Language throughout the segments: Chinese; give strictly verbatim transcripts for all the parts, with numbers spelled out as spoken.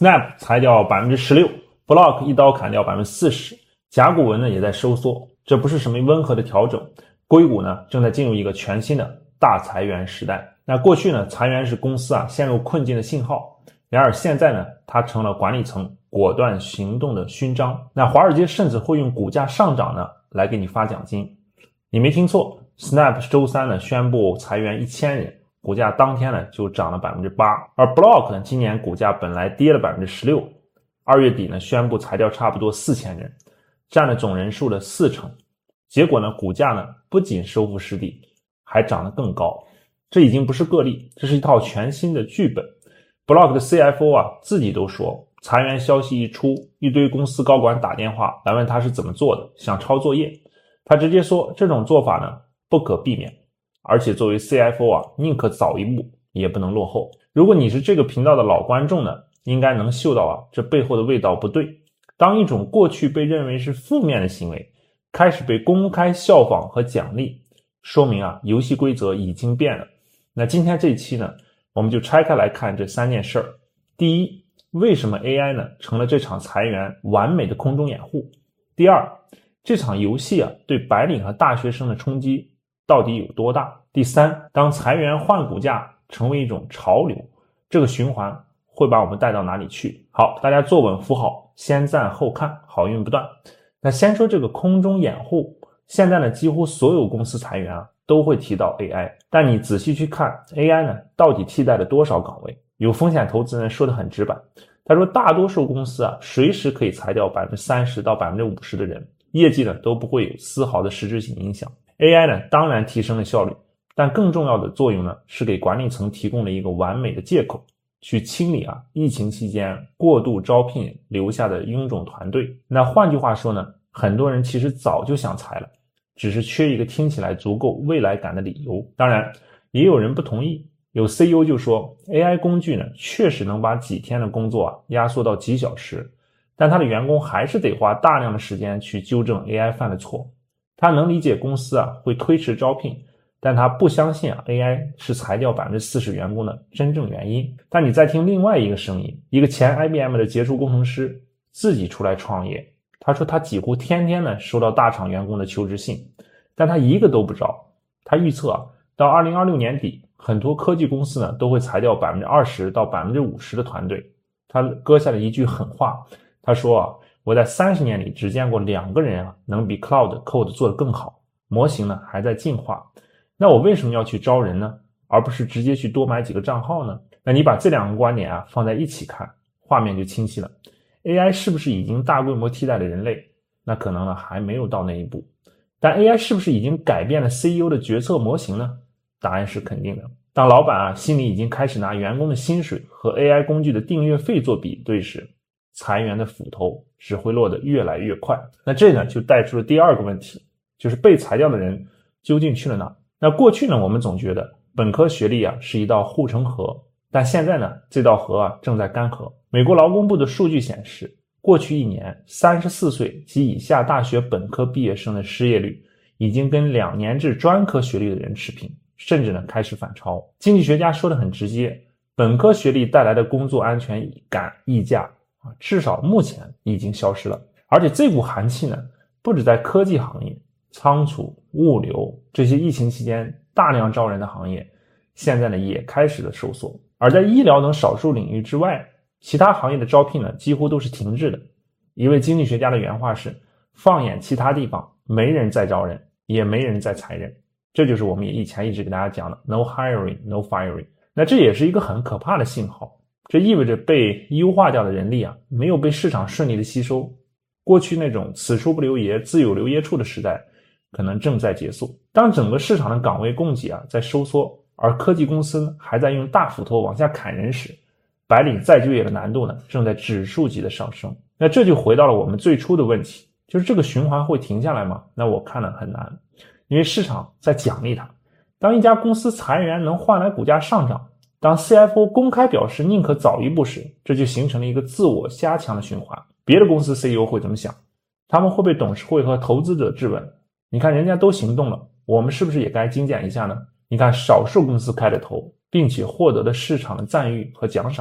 Snap 裁掉 百分之十六， Block 一刀砍掉 百分之四十， 甲骨文呢也在收缩，这不是什么温和的调整，硅谷呢正在进入一个全新的大裁员时代。那过去呢，裁员是公司啊陷入困境的信号，然而现在呢，它成了管理层果断行动的勋章。那华尔街甚至会用股价上涨呢来给你发奖金。你没听错， Snap 周三呢宣布裁员一千人，股价当天呢就涨了 百分之八， 而 Block 呢今年股价本来跌了 百分之十六， 二月底呢宣布裁掉差不多四千人，占了总人数的四成。结果呢，股价呢不仅收复失地，还涨得更高。这已经不是个例，这是一套全新的剧本。 Block 的 C F O 啊自己都说，裁员消息一出，一堆公司高管打电话来问他是怎么做的，想抄作业。他直接说这种做法呢不可避免，而且作为 C F O 啊宁可早一步也不能落后。如果你是这个频道的老观众呢，应该能嗅到啊这背后的味道不对。当一种过去被认为是负面的行为开始被公开效仿和奖励，说明啊游戏规则已经变了。那今天这一期呢，我们就拆开来看这三件事儿。第一，为什么 A I 呢成了这场裁员完美的空中掩护？第二，这场游戏啊对白领和大学生的冲击到底有多大？第三，当裁员换股价成为一种潮流，这个循环会把我们带到哪里去？好，大家坐稳扶好，先赞后看，好运不断。那先说这个空中掩护，现在呢几乎所有公司裁员啊都会提到 A I， 但你仔细去看 A I 呢到底替代了多少岗位？有风险投资人说得很直白，他说大多数公司啊随时可以裁掉 百分之三十到百分之五十 的人，业绩呢都不会有丝毫的实质性影响。 A I 呢当然提升了效率，但更重要的作用呢是给管理层提供了一个完美的借口，去清理啊疫情期间过度招聘留下的臃肿团队。那换句话说呢，很多人其实早就想裁了，只是缺一个听起来足够未来感的理由。当然也有人不同意，有 C E O 就说 A I 工具呢确实能把几天的工作啊压缩到几小时，但他的员工还是得花大量的时间去纠正 A I 犯的错。他能理解公司啊会推迟招聘，但他不相信啊 A I 是裁掉 百分之四十 员工的真正原因。但你再听另外一个声音，一个前 I B M 的杰出工程师自己出来创业，他说他几乎天天呢收到大厂员工的求职信，但他一个都不招。他预测啊到二零二六年底，很多科技公司呢都会裁掉 百分之二十到百分之五十 的团队。他割下了一句狠话，他说啊我在三十年里只见过两个人啊能比 Cloud Code 做得更好，模型呢还在进化。那我为什么要去招人呢，而不是直接去多买几个账号呢？那你把这两个观点啊放在一起看，画面就清晰了。 A I 是不是已经大规模替代了人类？那可能呢还没有到那一步。但 A I 是不是已经改变了 C E O 的决策模型呢？答案是肯定的。当老板啊心里已经开始拿员工的薪水和 A I 工具的订阅费做比对时，裁员的斧头只会落得越来越快。那这呢就带出了第二个问题，就是被裁掉的人究竟去了哪？那过去呢我们总觉得本科学历啊是一道护城河，但现在呢这道河啊正在干涸。美国劳工部的数据显示，过去一年三十四岁及以下大学本科毕业生的失业率已经跟两年制专科学历的人持平，甚至呢开始反超。经济学家说得很直接，本科学历带来的工作安全感溢价啊，至少目前已经消失了。而且这股寒气呢不止在科技行业，仓储、物流这些疫情期间大量招人的行业，现在呢也开始了收缩。而在医疗等少数领域之外，其他行业的招聘呢几乎都是停滞的。一位经济学家的原话是，放眼其他地方，没人在招人，也没人在裁人。这就是我们以前一直给大家讲的 no hiring no firing。 那这也是一个很可怕的信号，这意味着被优化掉的人力啊没有被市场顺利的吸收。过去那种此处不留爷自有留爷处的时代可能正在结束。当整个市场的岗位供给啊在收缩，而科技公司呢还在用大斧头往下砍人时，白领再就业的难度呢正在指数级的上升。那这就回到了我们最初的问题，就是这个循环会停下来吗？那我看了很难，因为市场在奖励它。当一家公司裁员能换来股价上涨，当 C F O 公开表示宁可早一步时，这就形成了一个自我加强的循环。别的公司 C E O 会怎么想？他们会被董事会和投资者质问，你看人家都行动了，我们是不是也该精简一下呢？你看少数公司开了头，并且获得了市场的赞誉和奖赏，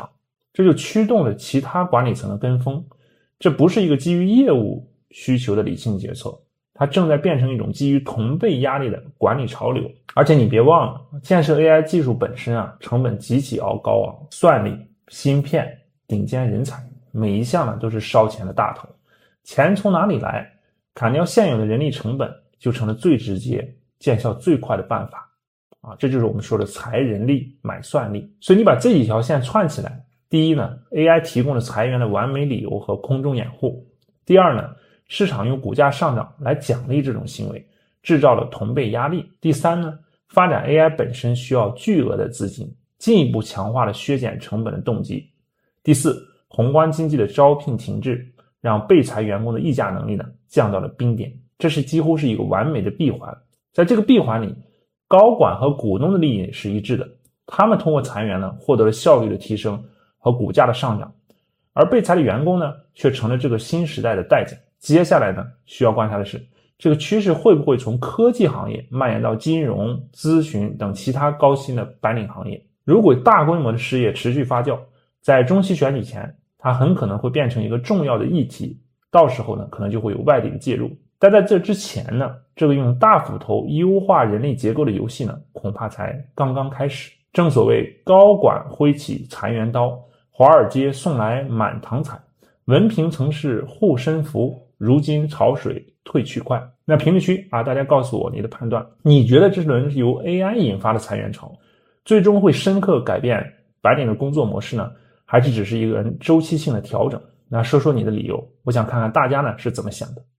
这就驱动了其他管理层的跟风。这不是一个基于业务需求的理性决策，它正在变成一种基于同辈压力的管理潮流。而且你别忘了，建设 A I 技术本身啊，成本极其高昂，算力、芯片、顶尖人才，每一项呢都是烧钱的大头。钱从哪里来？砍掉现有的人力成本就成了最直接、见效最快的办法啊！这就是我们说的裁人力买算力。所以你把这几条线串起来，第一呢 ，A I 提供了裁员的完美理由和空中掩护；第二呢，市场用股价上涨来奖励这种行为，制造了同辈压力；第三呢，发展 A I 本身需要巨额的资金，进一步强化了削减成本的动机；第四，宏观经济的招聘停滞，让被裁员工的议价能力呢降到了冰点，这是几乎是一个完美的闭环。在这个闭环里，高管和股东的利益是一致的，他们通过裁员呢获得了效率的提升和股价的上涨，而被裁的员工呢却成了这个新时代的代价。接下来呢需要观察的是，这个趋势会不会从科技行业蔓延到金融、咨询等其他高薪的白领行业。如果大规模的失业持续发酵，在中期选举前它很可能会变成一个重要的议题，到时候呢可能就会有外力的介入。但在这之前呢，这个用大斧头优化人力结构的游戏呢恐怕才刚刚开始。正所谓高管挥起裁员刀，华尔街送来满堂彩，文凭曾是护身符，如今潮水退去快。那评论区啊，大家告诉我你的判断，你觉得这轮由 A I 引发的裁员潮最终会深刻改变白领的工作模式呢，还是只是一个周期性的调整？那说说你的理由，我想看看大家呢是怎么想的。